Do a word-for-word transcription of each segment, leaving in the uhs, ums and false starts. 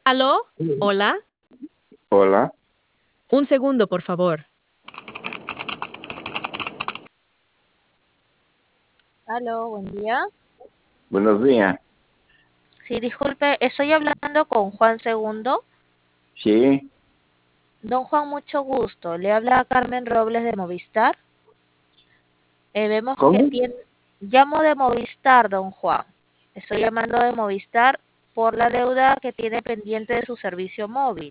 ¿Aló? ¿Hola? Hola, Un segundo, por favor. Aló, buen día. buenos días. Sí, disculpe, estoy hablando con Juan Segundo. Sí, Don Juan, mucho gusto. Le habla Carmen Robles de Movistar. Eh, vemos que ¿cómo? tiene... Llamo de Movistar, don Juan. Estoy llamando de Movistar por la deuda que tiene pendiente de su servicio móvil.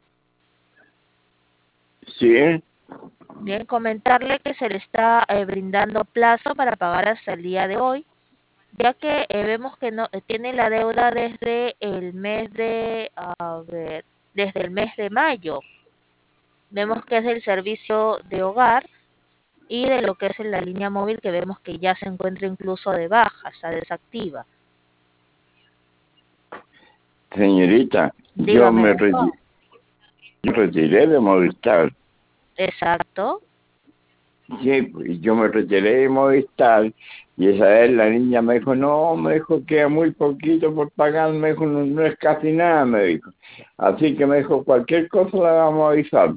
Sí, Bien, comentarle que se le está eh, brindando plazo para pagar hasta el día de hoy, ya que eh, vemos que no eh, tiene la deuda desde el mes de, a ver, desde el mes de mayo. Vemos que es del servicio de hogar y de lo que es en la línea móvil, que vemos que ya se encuentra incluso de baja, está desactiva. señorita, yo Dígame, me don Juan. reti- yo retiré de Movistar. Exacto. Sí, pues, yo me retiré de Movistar y esa vez la niña me dijo, no, me dijo, queda muy poquito por pagar, me dijo, no, no es casi nada, me dijo. Así que me dijo, cualquier cosa la vamos a avisar.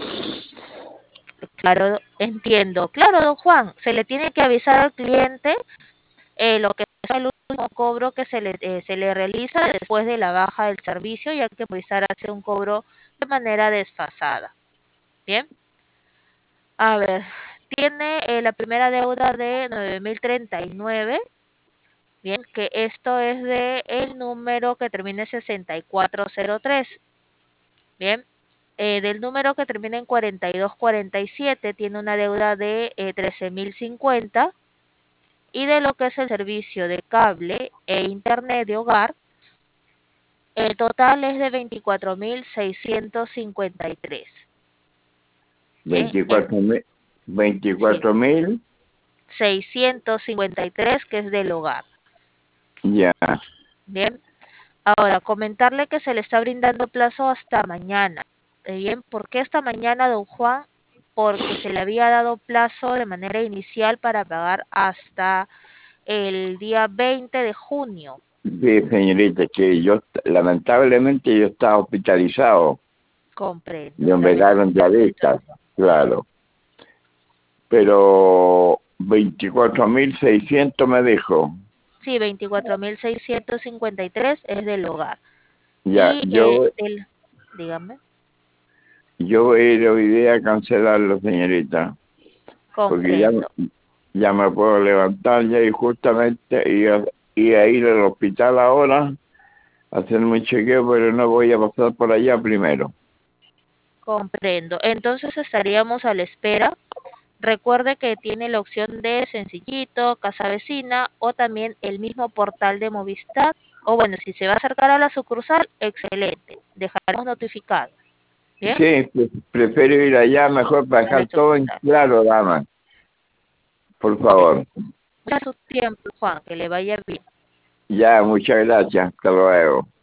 Claro, entiendo. Claro, don Juan, se le tiene que avisar al cliente eh, lo que es el último cobro que se le, eh, se le realiza después de la baja del servicio, ya que Movistar hace un cobro de manera desfasada. Bien, a ver, tiene eh, la primera deuda de nueve mil treinta y nueve. Bien, que esto es de el número que termina en sesenta y cuatro cero tres. Bien, eh, del número que termina en cuarenta y dos cuarenta y siete tiene una deuda de eh, trece mil cincuenta, y de lo que es el servicio de cable e internet de hogar, el total es de veinticuatro mil seiscientos cincuenta y tres. Bien, en, veinticuatro mil, sí, veinticuatro mil, seiscientos cincuenta y tres, que es del hogar. ya, Bien, ahora comentarle que se le está brindando plazo hasta mañana. Eh, Bien, ¿por qué esta mañana, don Juan? Porque se le había dado plazo de manera inicial para pagar hasta el día veinte de junio. sí, señorita, que yo, lamentablemente yo estaba hospitalizado, Comprendo, me lamento operaron por de la vista, situación. claro. Pero veinticuatro mil seiscientos me dijo. Sí, veinticuatro mil seiscientos cincuenta y tres es del hogar. Ya, Y eh, yo, del, dígame, yo voy a ir hoy día a cancelarlo, señorita, porque ya, comprendo. ya me puedo levantar ya y justamente ir, ir a ir al hospital ahora a hacerme un chequeo, pero no voy a pasar por allá primero. Comprendo. Entonces estaríamos a la espera. Recuerde que tiene la opción de Sencillito, Casa Vecina o también el mismo portal de Movistar. O bueno, si se va a acercar a la sucursal, excelente. Dejaremos notificado. Bien, Sí, pues, prefiero ir allá mejor para a la dejar todo en sucursal. claro, dama, por Bien. favor. Muchas su tiempo, Juan. Que le vaya bien. Ya, muchas gracias, hasta luego.